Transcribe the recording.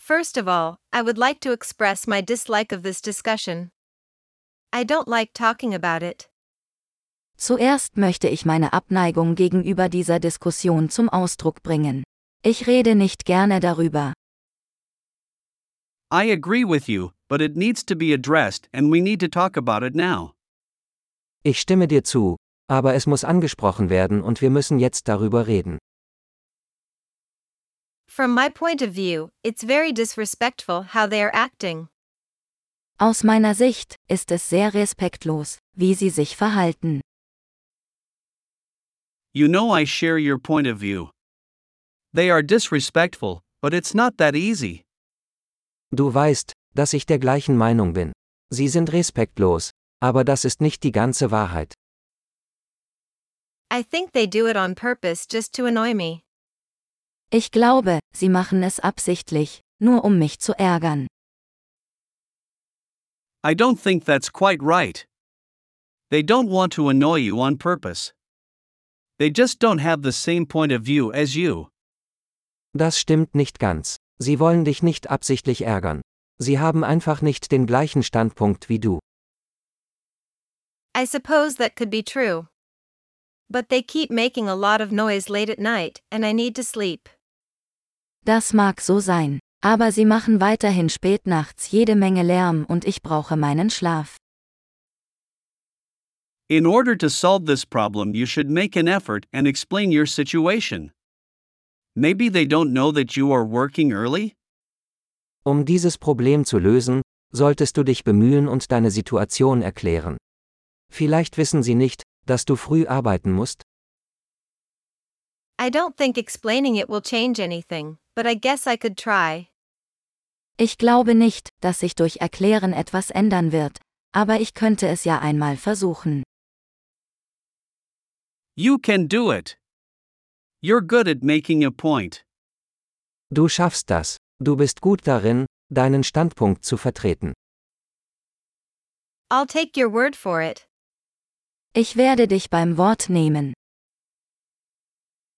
First of all, I would like to express my dislike of this discussion. I don't like talking about it. Zuerst möchte ich meine Abneigung gegenüber dieser Diskussion zum Ausdruck bringen. Ich rede nicht gerne darüber. I agree with you, but it needs to be addressed and we need to talk about it now. Ich stimme dir zu, aber es muss angesprochen werden und wir müssen jetzt darüber reden. From my point of view, it's very disrespectful how they are acting. Aus meiner Sicht ist es sehr respektlos, wie sie sich verhalten. You know I share your point of view. They are disrespectful, but it's not that easy. Du weißt, dass ich der gleichen Meinung bin. Sie sind respektlos, aber das ist nicht die ganze Wahrheit. I think they do it on purpose just to annoy me. Ich glaube, sie machen es absichtlich, nur um mich zu ärgern. I don't think that's quite right. They don't want to annoy you on purpose. They just don't have the same point of view as you. Das stimmt nicht ganz. Sie wollen dich nicht absichtlich ärgern. Sie haben einfach nicht den gleichen Standpunkt wie du. I suppose that could be true. But they keep making a lot of noise late at night, and I need to sleep. Das mag so sein, aber sie machen weiterhin spät nachts jede Menge Lärm und ich brauche meinen Schlaf. In order to solve this problem, you should make an effort and explain your situation. Maybe they don't know that you are working early? Um dieses Problem zu lösen, solltest du dich bemühen und deine Situation erklären. Vielleicht wissen sie nicht, dass du früh arbeiten musst? I don't think explaining it will change anything, but I guess I could try. Ich glaube nicht, dass sich durch Erklären etwas ändern wird, aber ich könnte es ja einmal versuchen. You can do it. You're good at making a point. Du schaffst das. Du bist gut darin, deinen Standpunkt zu vertreten. I'll take your word for it. Ich werde dich beim Wort nehmen.